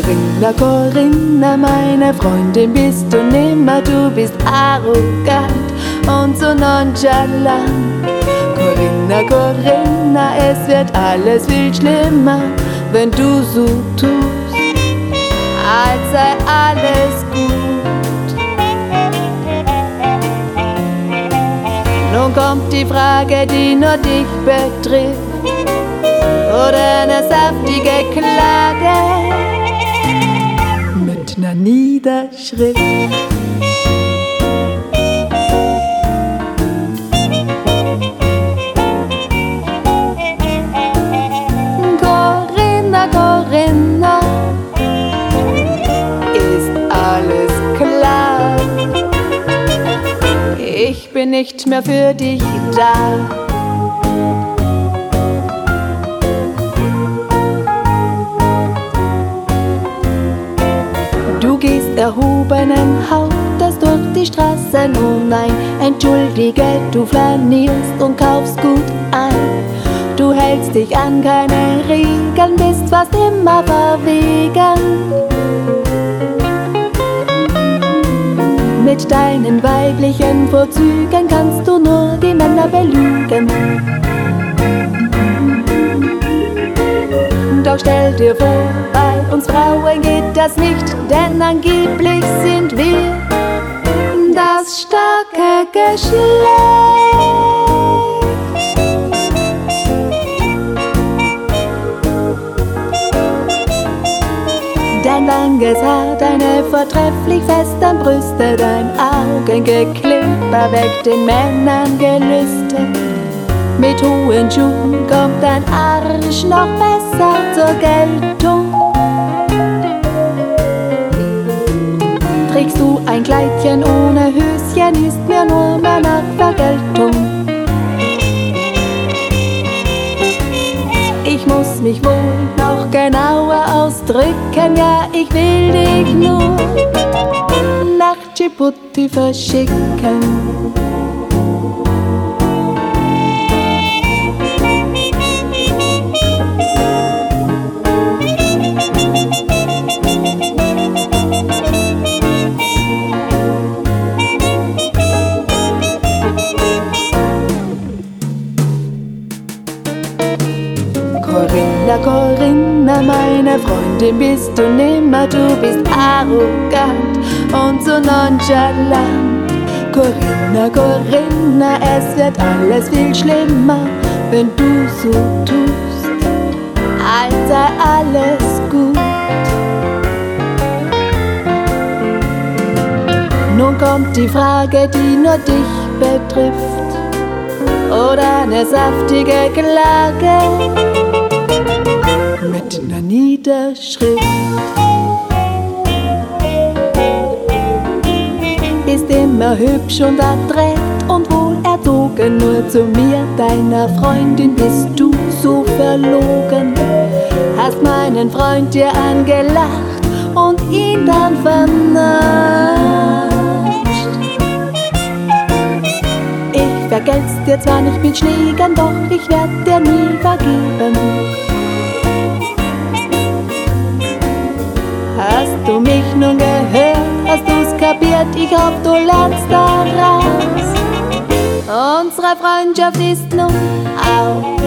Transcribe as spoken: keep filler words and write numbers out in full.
Corinna, Corinna, meine Freundin bist du nimmer, du bist arrogant und so nonchalant. Corinna, Corinna, es wird alles viel schlimmer, wenn du so tust, als sei alles gut. Nun kommt die Frage, die nur dich betrifft, oder eine saftige Klage mit einer Niederschrift. Corinna, Corinna, ist alles klar? Ich bin nicht mehr für dich da. Du gehst erhobenen Hauptes durch die Straßen, oh nein, entschuldige, du flanierst und kaufst gut ein. Du hältst dich an keine Regeln, bist fast immer verwegen. Mit deinen weiblichen Vorzügen kannst du nur die Männer belügen. Doch stell dir vor, bei uns Frauen geht das nicht, denn angeblich sind wir das starke Geschlecht. Dein langes Haar, deine vortrefflich festen Brüste, dein Augengeklimper weckt den Männern Gelüste. Mit hohen Schuhen kommt dein Arsch noch besser zur Geltung. Trägst du ein Kleidchen ohne Höschen, ist mir nur mehr nach Vergeltung. Ich muss mich wohl noch genauer ausdrücken, ja, ich will dich nur nach Djibouti verschicken. Corinna, Corinna, meine Freundin bist du nimmer, du bist arrogant und so nonchalant. Corinna, Corinna, es wird alles viel schlimmer, wenn du so tust, als sei alles gut. Nun kommt die Frage, die nur dich betrifft, oder eine saftige Klage mit einer Niederschrift. Ist immer hübsch und adrett und wohl erzogen, nur zu mir, deiner Freundin, bist du so verlogen. Hast meinen Freund dir angelacht und ihn dann vernascht. Ich vergelt's dir zwar nicht mit Schlägen, doch ich werd dir nie vergeben. Hast du mich nun gehört? Hast du's kapiert? Ich hoff, du lernst daraus. Unsere Freundschaft ist nun aus.